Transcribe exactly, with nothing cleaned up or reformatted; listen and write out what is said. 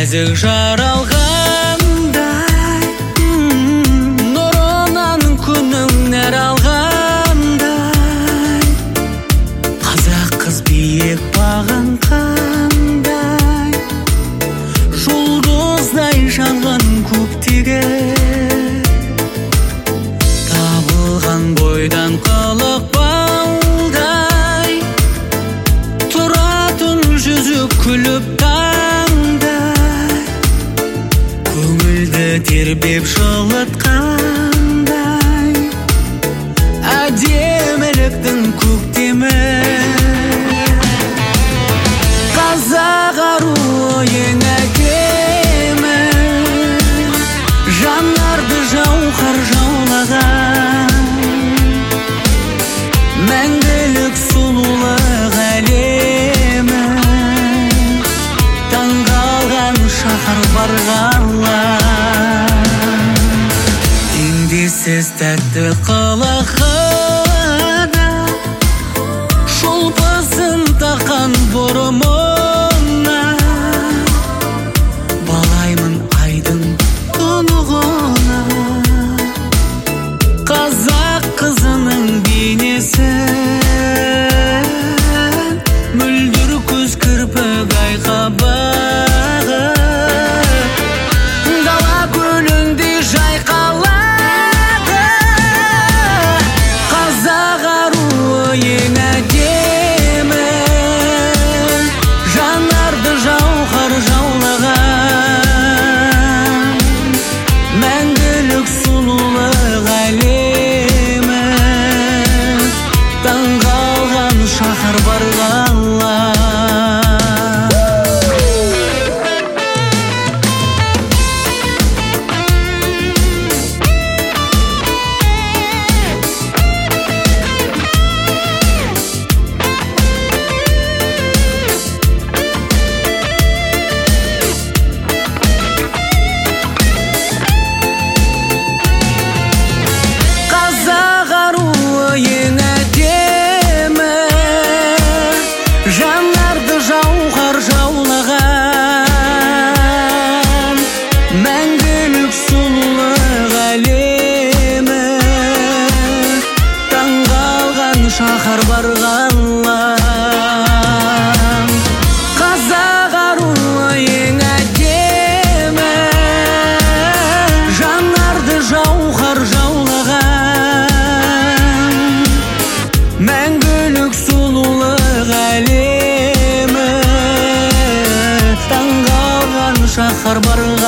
нәзік жаралғандай, нұрынан күнің нәр алғандай, қазақ қыз биік бағын қандай, жұлдыздай жанған көктегі табылған бойдан қылық балдай, тұратын жүзі күліп таңдай, көңілді тербеп жылытқандай, әдеміліктің көктемі. Қазақ аруы ең әдемі, жанарды жауһар жаулаған, мәңгілік сұлулық әлемі, таңғалған шаһар барғанлар, теңдессіз тәтті қылығына, шолпысын таққан бұрымына, балаймын айдың тұнығына, қазақ қызының бейнесін, мөлдір көз кірпік айқабағы, дала көліндей жайқалады. Қазақ аруы ең әдемі, жанарды жауһар жаулаған, мәңгілік сұлулық әлемі, таңғалған шаһар барғанлар. Қазақ аруы ең әдемі, жанарды жауһар жаулаған, мәңгілік сұлулық әлемі, таңғалған шаһар барғанлар. Қазақ аруы ең әдемі, жанарды жауһар жаулаған, мәңгілік сұлулық әлемі, таңғалған шаһар барғанлар.